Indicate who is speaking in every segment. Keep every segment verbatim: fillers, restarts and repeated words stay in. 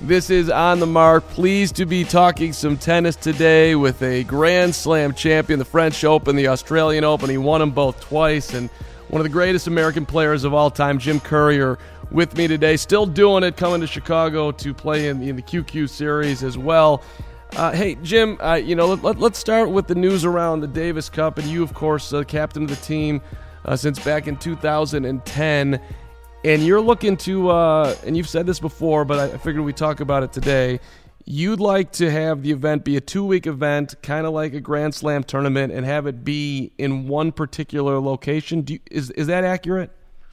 Speaker 1: This is On the Mark. Pleased to be talking some tennis today with a Grand Slam champion, the French Open, the Australian Open. He won them both twice, and one of the greatest American players of all time, Jim Courier, with me today. Still doing it, coming to Chicago to play in, in the Q Q Series as well. Uh, hey, Jim, uh, you know, let, let, let's start with the news around the Davis Cup, and you, of course, uh, captain of the team uh, since back in two thousand ten. And you're looking to, uh, and you've said this before, but I figured we'd talk about it today. You'd like to have the event be a two-week event, kind of like a Grand Slam tournament, and have it be in one particular location. Do you, is is that accurate?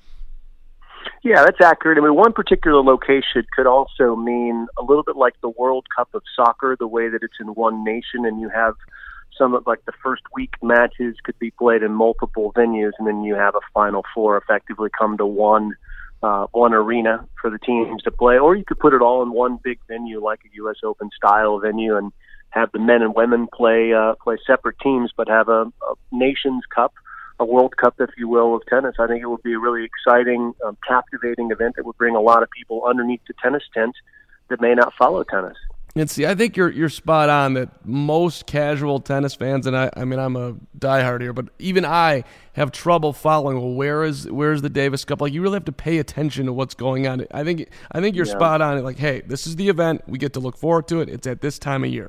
Speaker 2: Yeah, that's accurate. I mean, one particular location could also mean a little bit like the World Cup of soccer, the way that it's in one nation, and you have some of like the first week matches could be played in multiple venues, and then you have a Final Four effectively come to one uh, one arena for the teams to play. Or you could put it all in one big venue, like a U S Open style venue, and have the men and women play uh, play separate teams, but have a, a Nations Cup, a World Cup, if you will, of tennis. I think it would be a really exciting, um, captivating event that would bring a lot of people underneath the tennis tent that may not follow tennis.
Speaker 1: And see, I think you're you're spot on that most casual tennis fans, and I, I mean, I'm a diehard here, but even I have trouble following. Well, where is where is the Davis Cup? Like, you really have to pay attention to what's going on. I think I think you're yeah. spot on. Like, hey, this is the event. We get to look forward to it. It's at this time of year.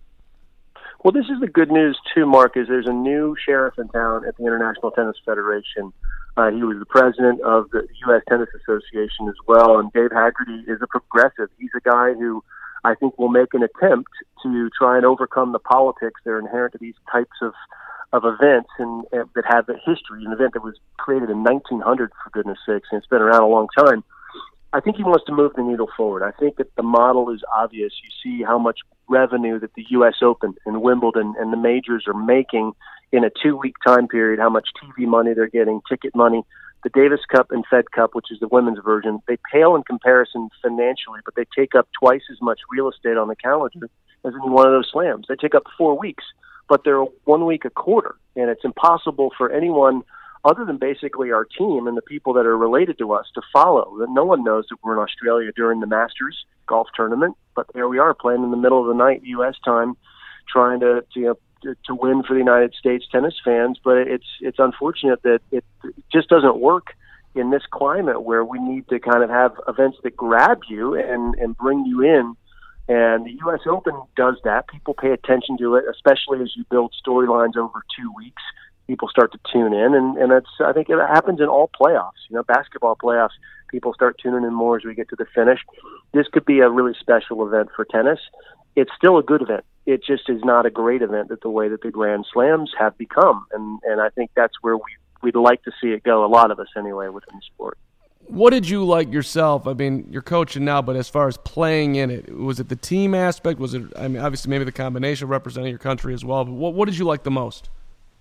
Speaker 2: Well, this is the good news, too, Mark, is there's a new sheriff in town at the International Tennis Federation. Uh, he was the president of the U S Tennis Association as well, and Dave Haggerty is a progressive. He's a guy who I think will make an attempt to try and overcome the politics that are inherent to these types of, of events and, and that have a history, an event that was created in nineteen hundred, for goodness sakes, and it's been around a long time. I think he wants to move the needle forward. I think that the model is obvious. You see how much revenue that the U S Open and Wimbledon and the majors are making in a two-week time period, how much T V money they're getting, ticket money. The Davis Cup and Fed Cup, which is the women's version, they pale in comparison financially, but they take up twice as much real estate on the calendar as any one of those slams. They take up four weeks, but they're one week a quarter, and it's impossible for anyone other than basically our team and the people that are related to us to follow. No one knows that we're in Australia during the Masters golf tournament, but there we are playing in the middle of the night U S time, trying to, to you know, to, to win for the United States tennis fans. But it's it's unfortunate that it just doesn't work in this climate where we need to kind of have events that grab you and, and bring you in. And the U S Open does that. People pay attention to it, especially as you build storylines over two weeks. People start to tune in, and, and it's, I think it happens in all playoffs. You know, basketball playoffs, people start tuning in more as we get to the finish. This could be a really special event for tennis. It's still a good event. It just is not a great event that the way that the Grand Slams have become, and, and I think that's where we, we'd like to see it go, a lot of us anyway, within the sport.
Speaker 1: What did you like yourself? I mean, you're coaching now, but as far as playing in it, was it the team aspect? Was it, I mean, obviously maybe the combination of representing your country as well, but what, what did you like the most?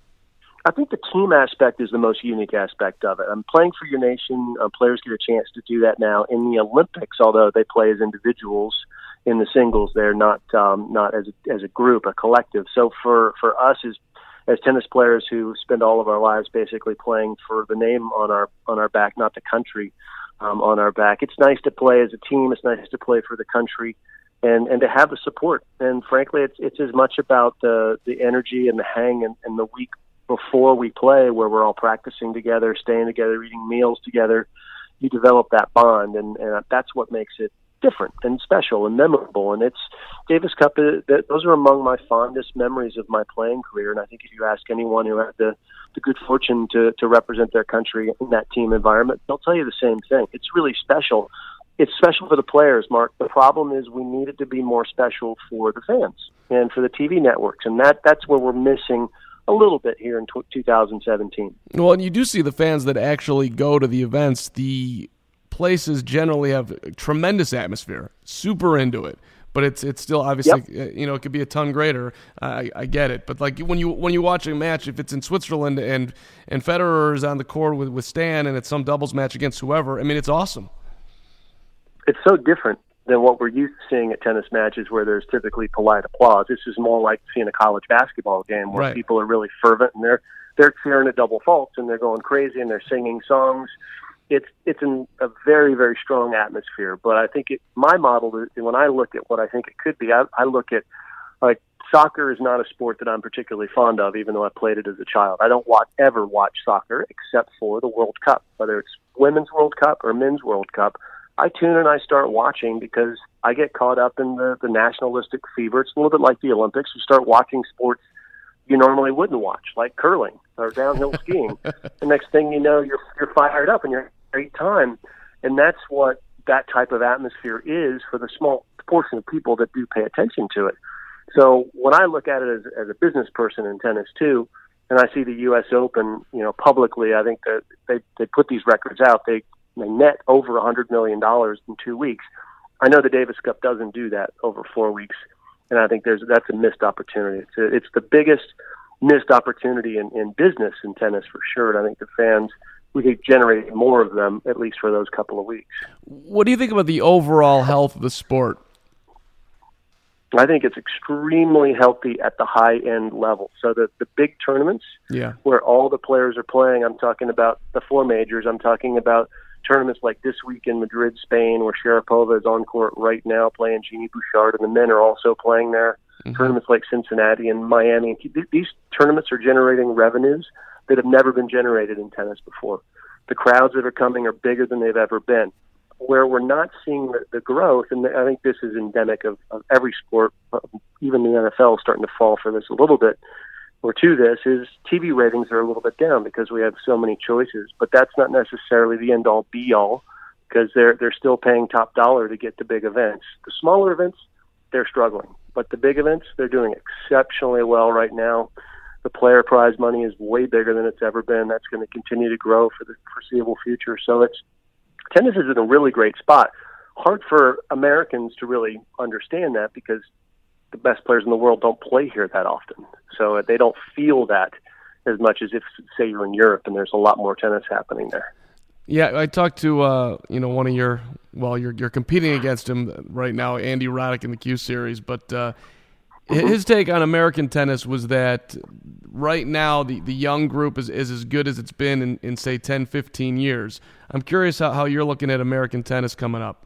Speaker 2: I think the team aspect is the most unique aspect of it. I'm playing for your nation. Uh, players get a chance to do that now in the Olympics, although they play as individuals in the singles. They're not um, not as a, as a group, a collective. So for, for us as as tennis players who spend all of our lives basically playing for the name on our on our back, not the country um, on our back, it's nice to play as a team. It's nice to play for the country. And, and to have the support. And frankly, it's it's as much about the, the energy and the hang and, and the week before we play, where we're all practicing together, staying together, eating meals together. You develop that bond, and, and that's what makes it different and special and memorable. And it's Davis Cup, uh, those are among my fondest memories of my playing career. And I think if you ask anyone who had the, the good fortune to, to represent their country in that team environment, they'll tell you the same thing. It's really special. It's special for the players, Mark. The problem is we need it to be more special for the fans and for the T V networks. And that that's where we're missing a little bit here in two thousand seventeen.
Speaker 1: Well, and you do see the fans that actually go to the events. The places generally have a tremendous atmosphere, super into it. But it's it's still obviously, yep. you know, it could be a ton greater. I, I get it. But like when you when you watch a match, if it's in Switzerland and and Federer is on the court with, with Stan and it's some doubles match against whoever, I mean, it's awesome.
Speaker 2: It's so different than what we're used to seeing at tennis matches where there's typically polite applause. This is more like seeing a college basketball game where
Speaker 1: right.
Speaker 2: people are really fervent and they're they're cheering at double faults and they're going crazy and they're singing songs. it's it's in a very, very strong atmosphere. But I think it, my model, is, when I look at what I think it could be, I, I look at, like, soccer is not a sport that I'm particularly fond of, even though I played it as a child. I don't watch, ever watch soccer except for the World Cup, whether it's Women's World Cup or Men's World Cup. I tune and I start watching because I get caught up in the, the nationalistic fever. It's a little bit like the Olympics. You start watching sports you normally wouldn't watch, like curling or downhill skiing. The next thing you know, you're you're fired up and you're having a great time. And that's what that type of atmosphere is for the small portion of people that do pay attention to it. So when I look at it as, as a business person in tennis too, and I see the U S Open, you know, publicly, I think that they, they put these records out. They They net over one hundred million dollars in two weeks. I know the Davis Cup doesn't do that over four weeks, and I think there's that's a missed opportunity. It's, a, it's the biggest missed opportunity in, in business in tennis for sure, and I think the fans, we could generate more of them, at least for those couple of weeks.
Speaker 1: What do you think about the overall health of the sport?
Speaker 2: I think it's extremely healthy at the high-end level. So the, the big tournaments
Speaker 1: yeah.
Speaker 2: where all the players are playing, I'm talking about the four majors, I'm talking about tournaments like this week in Madrid, Spain, where Sharapova is on court right now playing Genie Bouchard, and the men are also playing there. Mm-hmm. Tournaments like Cincinnati and Miami. These tournaments are generating revenues that have never been generated in tennis before. The crowds that are coming are bigger than they've ever been. Where we're not seeing the, the growth, and I think this is endemic of, of every sport, even the N F L is starting to fall for this a little bit, or to this, is T V ratings are a little bit down because we have so many choices. But that's not necessarily the end-all, be-all, because they're they're still paying top dollar to get to big events. The smaller events, they're struggling. But the big events, they're doing exceptionally well right now. The player prize money is way bigger than it's ever been. That's going to continue to grow for the foreseeable future. So it's tennis is in a really great spot. Hard for Americans to really understand that because the best players in the world don't play here that often. So they don't feel that as much as if, say, you're in Europe and there's a lot more tennis happening there.
Speaker 1: Yeah, I talked to uh, you know one of your well, you're you're competing against him right now, Andy Roddick in the Q Series, but uh, mm-hmm. his take on American tennis was that right now the, the young group is, is as good as it's been in, in say ten, fifteen years. I'm curious how, how you're looking at American tennis coming up.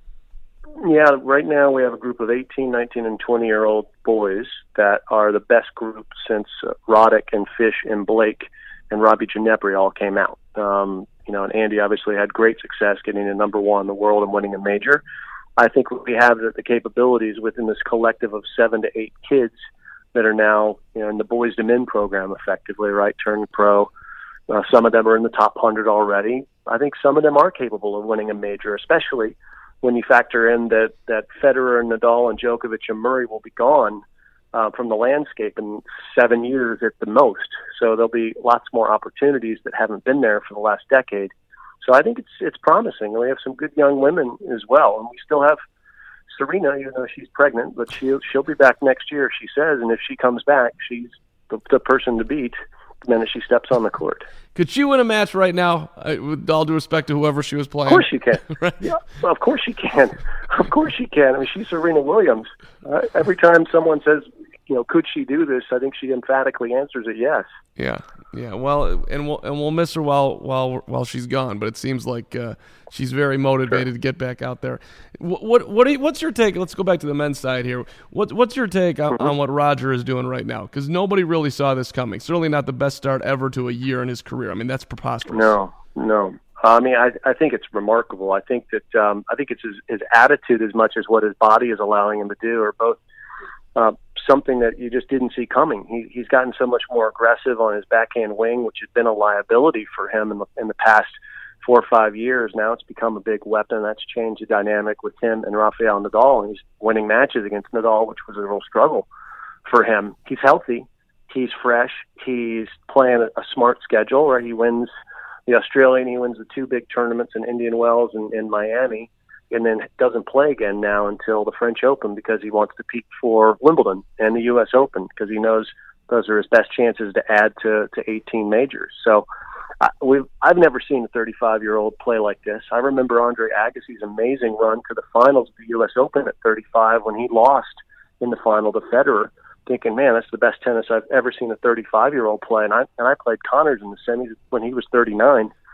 Speaker 2: Yeah, right now we have a group of eighteen, nineteen, and twenty-year-old boys that are the best group since uh, Roddick and Fish and Blake and Robbie Ginepri all came out. Um, you know, and Andy obviously had great success getting to number one in the world and winning a major. I think we have the, the capabilities within this collective of seven to eight kids that are now, you know, in the Boys to Men program effectively, right, turning pro. Uh, some of them are in the top one hundred already. I think some of them are capable of winning a major, especially when you factor in that, that Federer and Nadal and Djokovic and Murray will be gone uh, from the landscape in seven years at the most. So there'll be lots more opportunities that haven't been there for the last decade. So I think it's it's promising. We have some good young women as well. And we still have Serena, even though she's pregnant, but she'll, she'll be back next year, she says. And if she comes back, she's the, the person to beat the minute she steps on the court.
Speaker 1: Could she win a match right now, uh, with all due respect to whoever she was playing?
Speaker 2: Of course she can.
Speaker 1: Right?
Speaker 2: Yeah, well, of course she can. Of course she can. I mean, she's Serena Williams. Uh, every time someone says, you know, could she do this, I think she emphatically answers it yes.
Speaker 1: Yeah, yeah. Well, and we'll and we'll miss her while while while she's gone. But it seems like uh, she's very motivated sure. to get back out there. What what what are you, what's your take? Let's go back to the men's side here. What what's your take on, mm-hmm. on what Roger is doing right now? Because nobody really saw this coming. Certainly not the best start ever to a year in his career. I mean, that's preposterous.
Speaker 2: No, no. I mean, I I think it's remarkable. I think that um, I think it's his, his attitude as much as what his body is allowing him to do, or both. Uh, something that you just didn't see coming. He, he's gotten so much more aggressive on his backhand wing, which has been a liability for him in the, in the past four or five years. Now it's become a big weapon. That's changed the dynamic with him and Rafael Nadal, and he's winning matches against Nadal, which was a real struggle for him. He's healthy. He's fresh. He's playing a, a smart schedule where he wins the Australian, he wins the two big tournaments in Indian Wells and in Miami, and then doesn't play again now until the French Open because he wants to peak for Wimbledon and the U S Open because he knows those are his best chances to add to, to eighteen majors. So I, we've, I've never seen a thirty-five-year-old play like this. I remember Andre Agassi's amazing run to the finals of the U S Open at thirty-five when he lost in the final to Federer, thinking, man, that's the best tennis I've ever seen a thirty-five-year-old play. And I, and I played Connors in the semis when he was thirty-nine.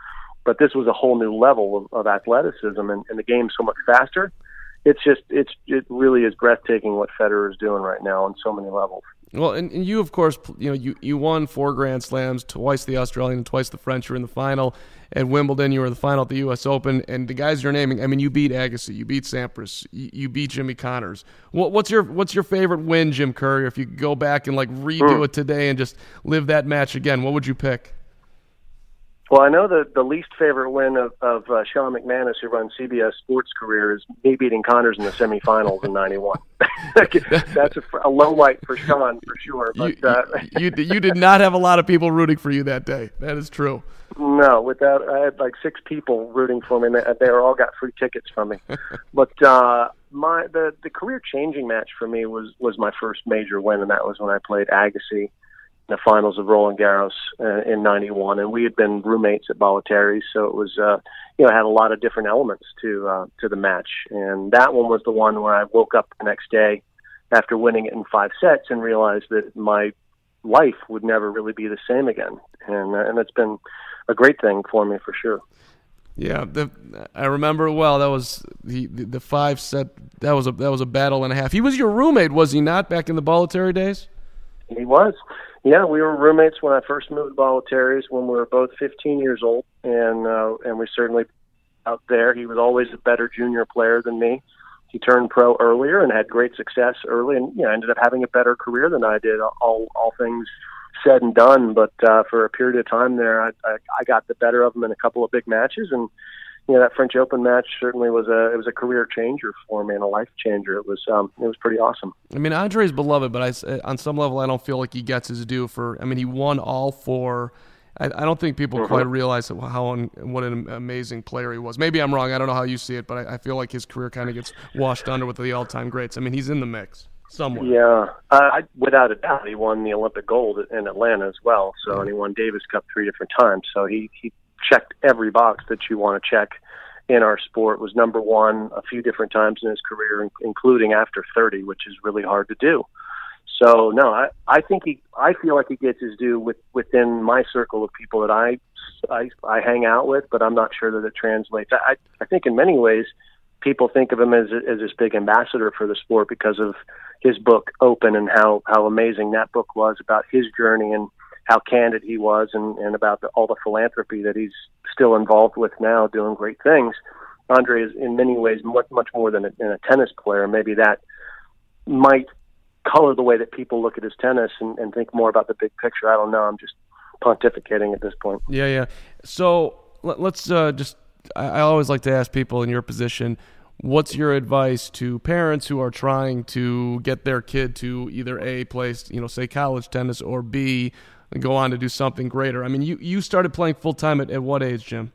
Speaker 2: but this was a whole new level of, of athleticism, and, and the game's so much faster. It's just, it's it really is breathtaking what Federer is doing right now on so many levels.
Speaker 1: Well, and, and you, of course, you know, you, you won four Grand Slams, twice the Australian and twice the French. You were in the final at Wimbledon. You were in the final at the U S Open. And the guys you're naming, I mean, you beat Agassi, you beat Sampras, you, you beat Jimmy Connors. What, what's your what's your favorite win, Jim Courier? If you could go back and like redo mm. it today and just live that match again, what would you pick?
Speaker 2: Well, I know that the least favorite win of, of uh, Sean McManus, who runs C B S Sports career, is me beating Connors in the semifinals in ninety-one. That's a, a low light for Sean, for sure. But
Speaker 1: you,
Speaker 2: uh,
Speaker 1: you, you, you did not have a lot of people rooting for you that day. That is true.
Speaker 2: No, without I had like six people rooting for me, and they, they all got free tickets from me. But uh, my the, the career-changing match for me was, was my first major win, and that was when I played Agassi in the finals of Roland Garros uh, in ninety-one, and we had been roommates at Bollettieri, so it was, uh, you know, had a lot of different elements to uh, to the match. And that one was the one where I woke up the next day after winning it in five sets and realized that my life would never really be the same again. And uh, and it's been a great thing for me for sure.
Speaker 1: Yeah, the, I remember it well. That was the, the the five set. That was a that was a battle and a half. He was your roommate, was he not, back in the Bollettieri days?
Speaker 2: He was. Yeah, we were roommates when I first moved to Bollettieri when we were both fifteen years old, and uh, and we certainly out there. He was always a better junior player than me. He turned pro earlier and had great success early, and you know ended up having a better career than I did. All all things said and done, but uh, for a period of time there, I, I I got the better of him in a couple of big matches, and you know that French Open match certainly was a it was a career changer for me and a life changer. It was um it was pretty awesome.
Speaker 1: I mean, Andre's beloved, but I, on some level, I don't feel like he gets his due for. I mean, he won all four. I, I don't think people mm-hmm. quite realize how un, what an amazing player he was. Maybe I'm wrong. I don't know how you see it, but I, I feel like his career kind of gets washed under with the all-time greats. I mean, he's in the mix somewhere.
Speaker 2: Yeah, uh, I, without a doubt, he won the Olympic gold in Atlanta as well. So, mm-hmm. and he won Davis Cup three different times. So he he checked every box that you want to check in our sport. Was number one a few different times in his career, including after thirty, which is really hard to do. So no, I, I think he, I feel like he gets his due with, within my circle of people that I, I, I hang out with, but I'm not sure that it translates. I, I think in many ways, people think of him as, as this big ambassador for the sport because of his book Open and how, how amazing that book was about his journey and how candid he was and, and about the, all the philanthropy that he's still involved with now, doing great things. Andre is in many ways much, much more than a, than a tennis player. Maybe that might color the way that people look at his tennis and, and think more about the big picture. I don't know. I'm just pontificating at this point.
Speaker 1: Yeah, yeah. So let, let's uh, just, I, I always like to ask people in your position, what's your advice to parents who are trying to get their kid to either A, play, you know, say college tennis, or B, go on to do something greater? I mean, you, you started playing full-time at, at what age, Jim?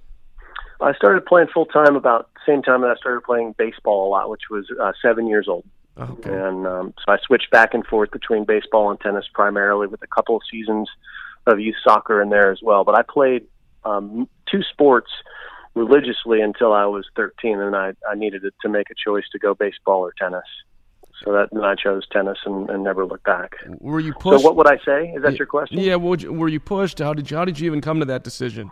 Speaker 2: I started playing full-time about the same time that I started playing baseball a lot, which was uh, seven years old.
Speaker 1: Okay.
Speaker 2: And um, so I switched back and forth between baseball and tennis primarily, with a couple of seasons of youth soccer in there as well. But I played um, two sports religiously until I was thirteen, and I, I needed to make a choice to go baseball or tennis. So that then I chose tennis and, and never looked back.
Speaker 1: Were you pushed?
Speaker 2: So what would I say? Is that
Speaker 1: yeah,
Speaker 2: your question?
Speaker 1: Yeah. Would you, were you pushed? How did you, how did you even come to that decision?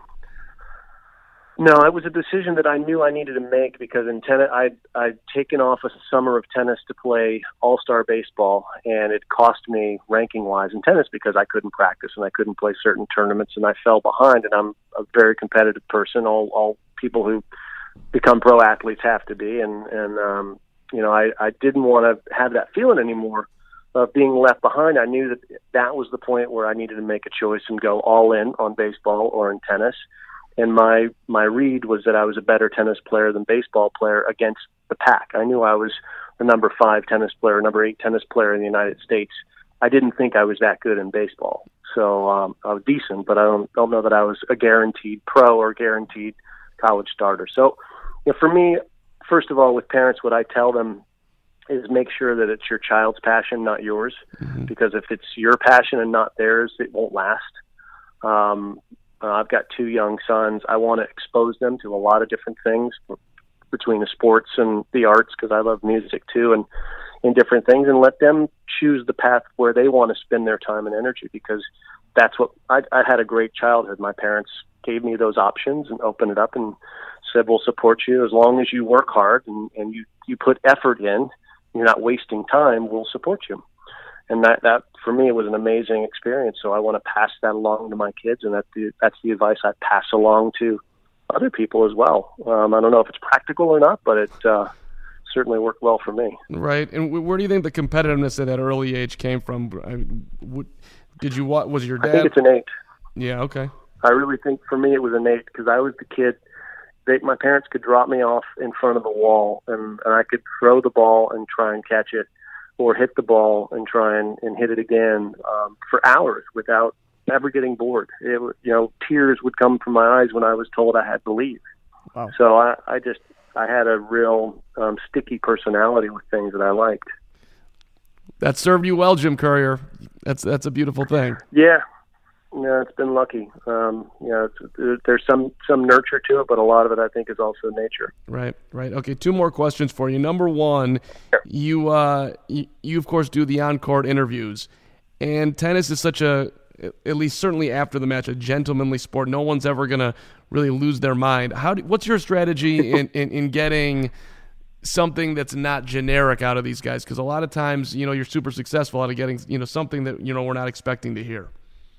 Speaker 2: No, it was a decision that I knew I needed to make because in tennis, I'd, I'd taken off a summer of tennis to play all-star baseball, and it cost me ranking-wise in tennis because I couldn't practice and I couldn't play certain tournaments, and I fell behind. And I'm a very competitive person. All, all people who become pro athletes have to be, and and um, you know, I, I didn't want to have that feeling anymore of being left behind. I knew that that was the point where I needed to make a choice and go all in on baseball or in tennis. And my, my read was that I was a better tennis player than baseball player against the pack. I knew I was the number five tennis player, number eight tennis player in the United States. I didn't think I was that good in baseball. So um, I was decent, but I don't, don't know that I was a guaranteed pro or guaranteed college starter. So you know, for me, first of all, with parents, what I tell them is make sure that it's your child's passion, not yours. Mm-hmm. Because if it's your passion and not theirs, it won't last. Um, Uh, I've got two young sons. I want to expose them to a lot of different things between the sports and the arts, because I love music too, and, and different things, and let them choose the path where they want to spend their time and energy, because that's what I, I had a great childhood. My parents gave me those options and opened it up and said, we'll support you as long as you work hard and, and you, you put effort in, you're not wasting time, we'll support you. And that, that for me, it was an amazing experience. So I want to pass that along to my kids, and that's the, that's the advice I pass along to other people as well. Um, I don't know if it's practical or not, but it uh, certainly worked well for me.
Speaker 1: Right. And where do you think the competitiveness at that early age came from? I mean, what, did you what was your dad?
Speaker 2: I think it's innate.
Speaker 1: Yeah. Okay.
Speaker 2: I really think for me it was innate because I was the kid. They, my parents could drop me off in front of the wall, and, and I could throw the ball and try and catch it, or hit the ball and try and, and hit it again um, for hours without ever getting bored. It, you know, tears would come from my eyes when I was told I had to leave.
Speaker 1: Wow.
Speaker 2: So I, I just I had a real um, sticky personality with things that I liked.
Speaker 1: That served you well, Jim Courier. That's that's a beautiful thing.
Speaker 2: Yeah. Yeah, it's been lucky. Um, you know, it's, there's some, some nurture to it, but a lot of it, I think, is also nature.
Speaker 1: Right, right. Okay, two more questions for you. Number one,
Speaker 2: sure.
Speaker 1: you, uh, you, you, of course, do the on-court interviews. And tennis is such a, at least certainly after the match, a gentlemanly sport. No one's ever going to really lose their mind. How do, what's your strategy in, in, in getting something that's not generic out of these guys? Because a lot of times, you know, you're super successful out of getting, you know, something that, you know, we're not expecting to hear.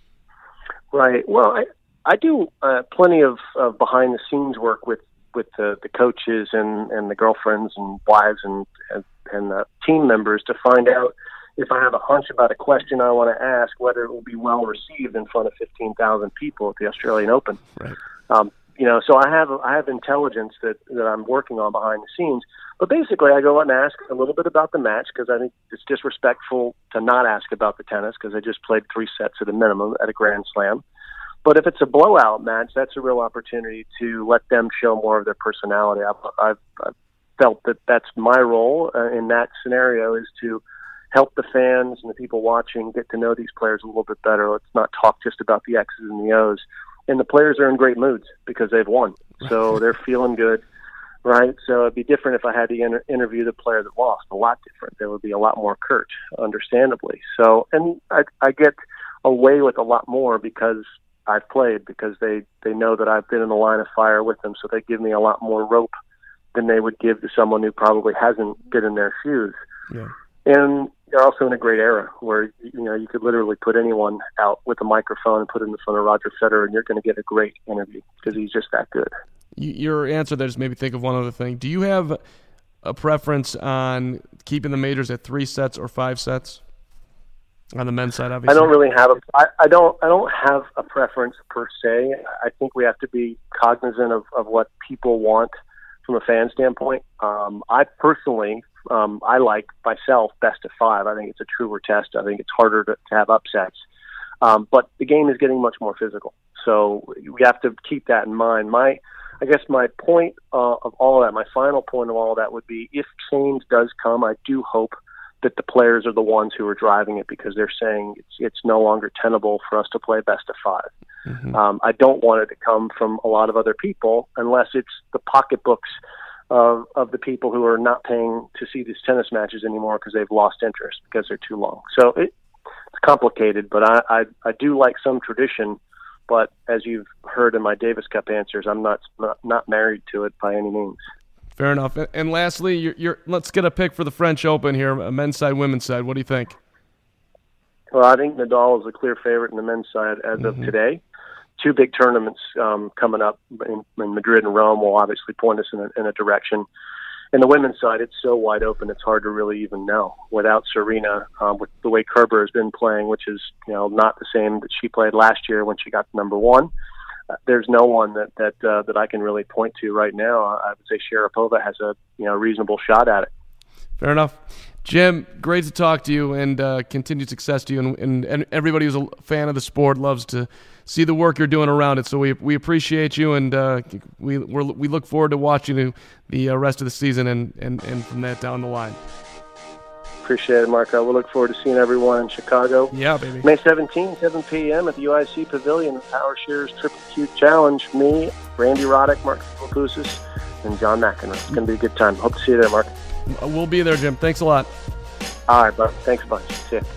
Speaker 2: Right. Well, I, I do uh, plenty of, of behind-the-scenes work with, with the, the coaches and, and the girlfriends and wives and, and, and the team members to find out if I have a hunch about a question I want to ask, whether it will be well received in front of fifteen thousand people at the Australian Open.
Speaker 1: Right.
Speaker 2: Um, you know, so I have I have intelligence that, that I'm working on behind the scenes. But basically, I go out and ask a little bit about the match because I think it's disrespectful to not ask about the tennis because I just played three sets at a minimum at a Grand Slam. But if it's a blowout match, that's a real opportunity to let them show more of their personality. I've, I've, I've felt that that's my role uh, in that scenario is to help the fans and the people watching get to know these players a little bit better. Let's not talk just about the X's and the O's. And the players are in great moods because they've won. So they're feeling good. Right, so it'd be different if I had to inter- interview the player that lost. A lot different. There would be a lot more curt, understandably. So, and I, I get away with a lot more because I've played, because they, they know that I've been in the line of fire with them. So they give me a lot more rope than they would give to someone who probably hasn't been in their shoes.
Speaker 1: Yeah.
Speaker 2: And they're also in a great era where you know you could literally put anyone out with a microphone and put it in front of Roger Federer, and you're going to get a great interview because he's just that good.
Speaker 1: Your answer there just made me think of one other thing. Do you have a preference on keeping the majors at three sets or five sets on the men's side? Obviously,
Speaker 2: I don't really have a. I, I don't. I don't have a preference per se. I think we have to be cognizant of, of what people want from a fan standpoint. Um, I personally, um, I like myself best of five. I think it's a truer test. I think it's harder to, to have upsets. Um, but the game is getting much more physical, so we have to keep that in mind. My I guess my point uh, of all of that, my final point of all of that would be if change does come, I do hope that the players are the ones who are driving it because they're saying it's, it's no longer tenable for us to play best of five. Mm-hmm. Um, I don't want it to come from a lot of other people unless it's the pocketbooks of, of the people who are not paying to see these tennis matches anymore because they've lost interest because they're too long. So it, it's complicated, but I, I, I do like some tradition. But as you've heard in my Davis Cup answers, I'm not not, not married to it by any means.
Speaker 1: Fair enough. And lastly, you're, you're, let's get a pick for the French Open here, men's side, women's side. What do you think?
Speaker 2: Well, I think Nadal is a clear favorite in the men's side as mm-hmm. of today. Two big tournaments um, coming up in, in Madrid and Rome will obviously point us in a, in a direction. And the women's side, it's so wide open, it's hard to really even know. Without Serena, um, with the way Kerber has been playing, which is you know not the same that she played last year when she got to number one, uh, there's no one that that uh, that I can really point to right now. I would say Sharapova has a you know reasonable shot at it.
Speaker 1: Fair enough. Jim, great to talk to you, and uh, continued success to you. And, and, and everybody who's a fan of the sport loves to see the work you're doing around it. So we we appreciate you, and uh, we we're, we look forward to watching you the uh, rest of the season and, and, and from that down the line.
Speaker 2: Appreciate it, Marco. We look forward to seeing everyone in Chicago.
Speaker 1: Yeah, baby.
Speaker 2: May seventeenth, seven p.m. at the U I C Pavilion, the Power Shears Triple Q Challenge. Me, Randy Roddick, Mark Philippoussis, and John McEnroe. It's going to be a good time. Hope to see you there, Mark.
Speaker 1: We'll be there, Jim. Thanks a lot.
Speaker 2: All right, bud. Thanks a bunch. See ya.